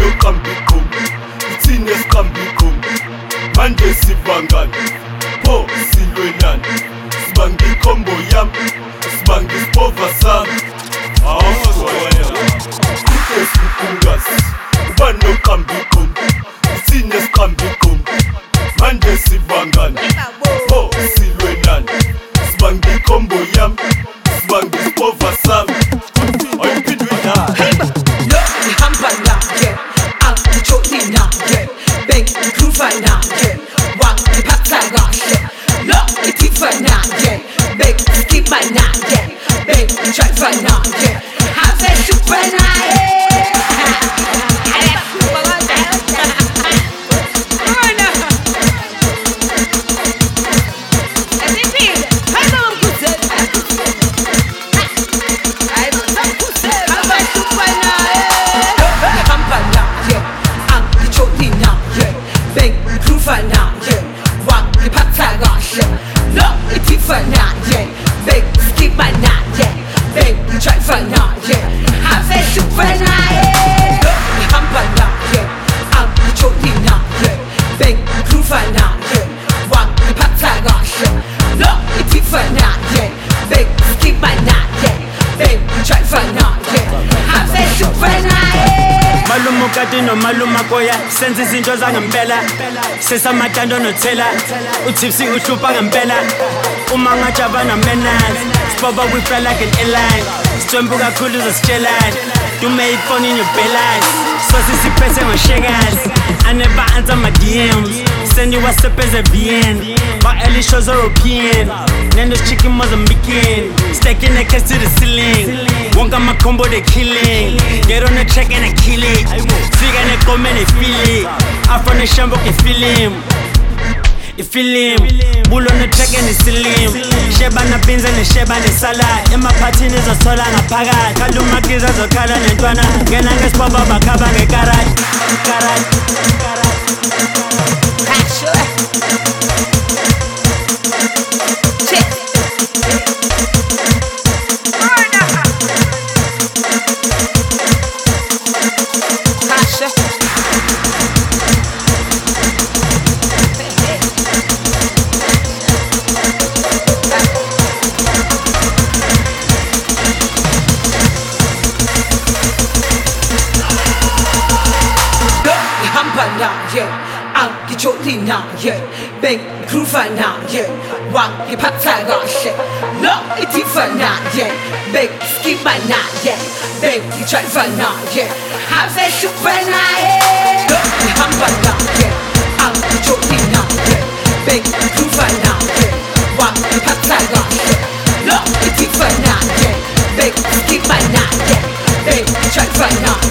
nokambikum ithini esikambikum manje sivangani pho silwenani sibanga ikhombo yami sibanga isipova sami Ukesukungazi uba nokambikum ithini esikambikum manje sivangani pho silwenani sibanga ikhombo yami sibanga isipova sami ayiphindwe nayo Hamba naye, angijoli naye, bengikhuluva naye, wangiphatha kahle. Lo ngitifa naye, bengiskima naye, bengidrayiva naye, ave hlupha naye. Malumo kati no maluma koya senza izinto zangempela sesamatando nothela utipsy uhlupha ngempela uma ngajabana menazi siboba we fly like an airline sitombu kakhulu uzositshelani dume iphone in your bellies so sisiphethe ngoshekazi I never answer my DMs send you WhatsApp as a VN my early shows are European Nando's chicken Mozambican stacking the cash to the ceiling wonka makombo they killing get on the track and I kill it fika nekome ne feel it afro ne shambo ke feel him bull on the track and it's slim sheba na pinza ne sheba ne sala emaphathini izothola ngaphakathi kaluma kiza zokhala nentwana ngena ngesibaba bakhaba ngegarage angijoli naye, bengikhuluva naye, wangiphatha kahle. Lo ngitifa naye, bengiskima naye, bengidrayiva naye, ave hlupha naye. Lo ngihamba naye, angijoli naye, bengikhuluva naye, wangiphatha kahle. Lo ngitifa naye, bengiskima naye, bengidrayiva naye.